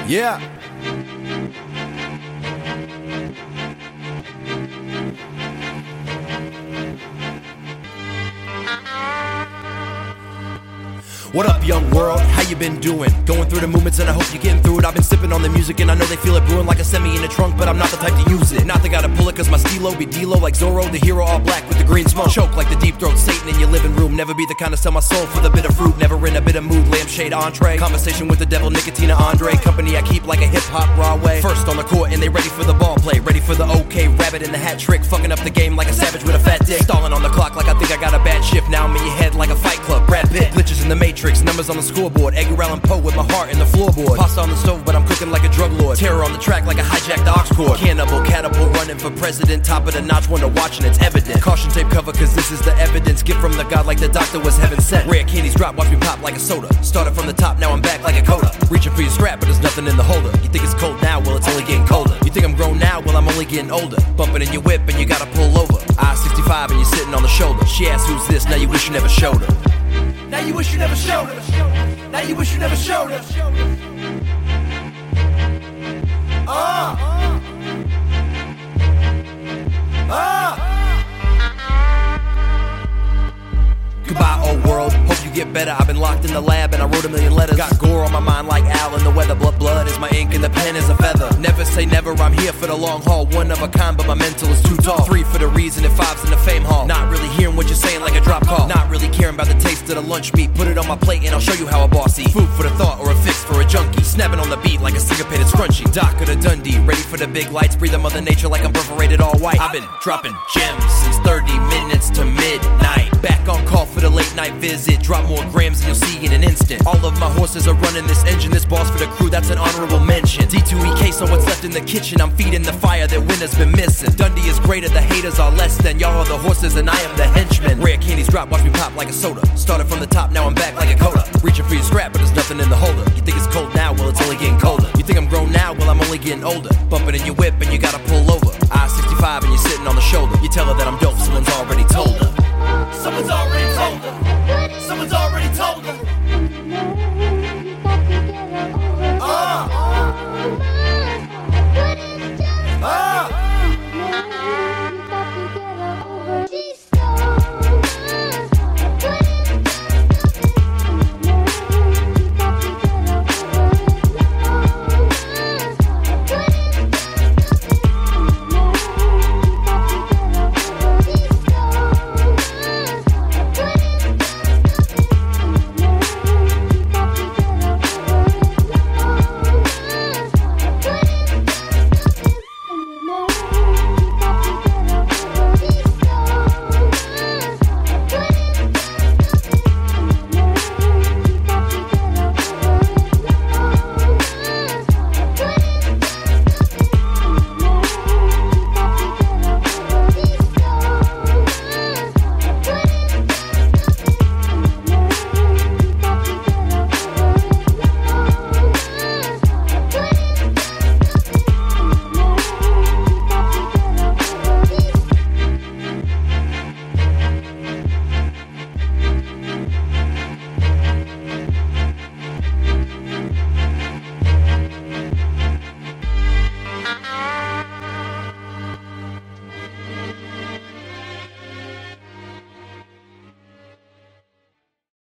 Yeah. What up, young world? How you been doing? Going through the movements and I hope you're getting through it. I've been sipping on the music and I know they feel it brewing like a semi in the trunk, but I'm not the type to use it. Not the guy to pull it cause my stilo be D-Lo like Zorro, the hero all black with the green smoke. Choke like the deep throat Satan in your living room. Never be the kind to sell my soul for the bit of fruit. Never in a bit of mood, lampshade entree. Conversation with the devil, Nicotina Andre. Company I keep like a hip-hop Broadway. First on the court and they ready for the ball play. Ready for the okay, rabbit in the hat trick. Fucking up the game like a savage with a fat dick. Stalling on the clock like I think I got a bad shift. Now I'm in your head like a fight club. Brad Pitt, glitches in the matrix, numbers on the scoreboard. Edgar Allan Poe with my heart in the floorboard. Pasta on the stove, but I'm cooking like a drug lord. Terror on the track like I hijacked the aux cord. Cannibal, catapult, running for president. Top of the notch, one to watch and it's evident. Caution tape cover, cause this is the evidence. Gift from the god like the doctor was heaven sent. Rare candies drop, watch me pop like a soda. Started from the top, now I'm back like a coda. Reaching for your scrap, but there's nothing in the holder. You think it's cold now, well it's only getting colder. You think I'm grown now, well I'm only getting older. Bumping in your whip and you gotta pull over. I-65 and you're sitting on the shoulder. She asks who's this, now you wish you never showed her. Now you wish you never showed her. Now you wish you never showed her. Goodbye, old world. Hope you get better. I've been locked in the lab and I wrote a million letters. Got gore on my mind like Al in the weather. Blood is my ink and the pen is a feather. Never say never, I'm here for the long haul. One of a kind, but my mental is too tall. 3 for the reason and 5's in the fame hall. Not really hearing what you're saying like a drop call. Not really caring about the taste of the lunch meat. Put it on my plate and I'll show you how a boss eat. Food for the thought or a fix for a junkie. Snapping on the beat like a syncopated scrunchie. Doc of the Dundee, ready for the big lights. Breathing Mother Nature like I'm perforated all white. I've been dropping gems since 30 minutes to midnight. Back on call for the late night visit. Drop more grams and you'll see in an instant. All of my horses are running this engine. This boss for the crew, that's an honorable mention. D2EK, so what's left in the kitchen? I'm feeding the fire that winter's been missing. Dundee is greater, the haters are less than. Y'all are the horses and I am the henchman. Rare candies drop, watch me pop like a soda. Started from the top, now I'm back like a coda. Reaching for your scrap, but there's nothing in the holder. You think it's cold now, well it's only getting colder. You think I'm grown now, well I'm only getting older. Bumping in your whip and you gotta pull over. I-65 and you're sitting on the shoulder. You tell her that I'm dope.